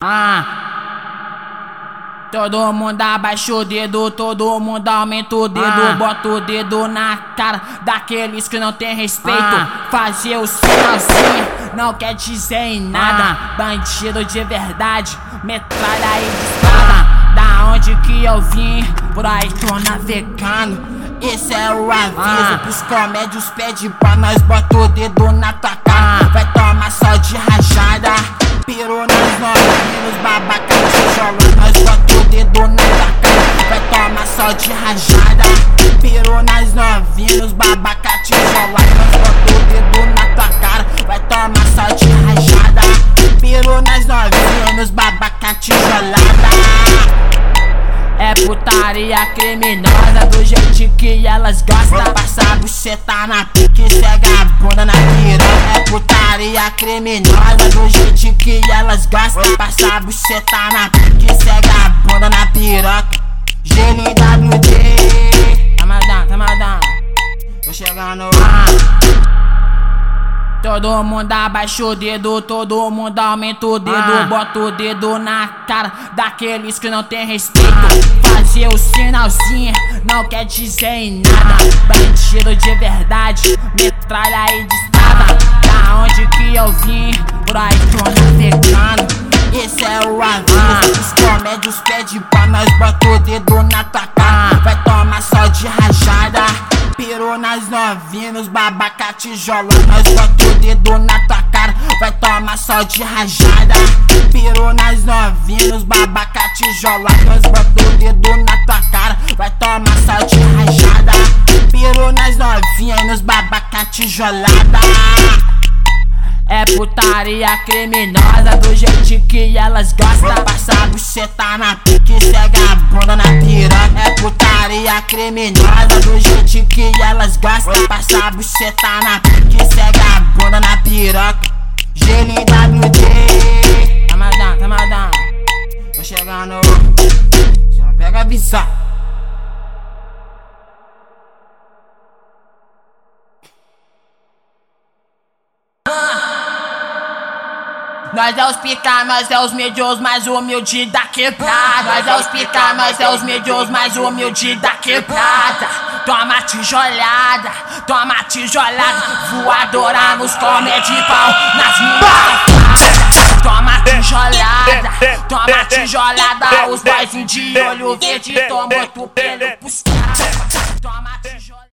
Todo mundo abaixa o dedo, todo mundo aumenta o dedo, bota o dedo na cara daqueles que não tem respeito. Fazer o sinalzinho não quer dizer em nada. Bandido de verdade, metralha e disparada. Da onde que eu vim, por aí tô navegando. Esse é o aviso pros comédios, pede pra nós, bota o dedo na tua cara. Vai tomar só de rajada. Pirou nas novinhos, babaca tijolo, nós bota o dedo na tua cara. Vai tomar só de rajada. Pirou nas novinhos, babaca tijolo, nós bota o dedo na tua cara. Vai tomar só de rajada. Pirou nas novinhos, babaca tijolada. É putaria criminosa do jeito que elas gostam. Passar buceta na pique, cega a bunda na piroca. É putaria criminosa do jeito que elas gostam. Passar buceta na pique, cega a bunda na piroca. GLWD. Tá maldão. Tô chegando. Todo mundo abaixa o dedo, todo mundo aumenta o dedo, bota o dedo na cara daqueles que não tem respeito. Fazer o sinalzinho não quer dizer em nada. Bandido de verdade, metralha e distrada. Da onde que eu vim, por aí tô navegando. Esse é o aviso, os comédios pedem pra nós, bota o dedo na tua cara. Vai tomar só de rajada. Pirou nas novinhos, babaca tijolo, nós bota o dedo na tua cara. Vai tomar só de rajada. Pirou nas novinhos, babaca tijolo, nós bota o dedo na tua cara. Vai tomar só de rajada. Pirou nas novinhos, babaca tijolada. É putaria criminosa do jeito que elas gostam. Passar buceta na pique, cega a bunda na piroca. É putaria criminosa do jeito que elas gostam. Passar buceta na pique, cega a bunda na piroca. GLWD. Tá maldão. Tô chegando. Já pega a visão. Nós é os pica, nós é os médios mais humilde da quebrada. Nós é os pica, nós é os médios mais humilde da quebrada. Toma tijolada, voadora nos come de pau nas minhas. Toma tijolada, os boys de olho verde tomam tu pelo pros caras. Toma tijolada.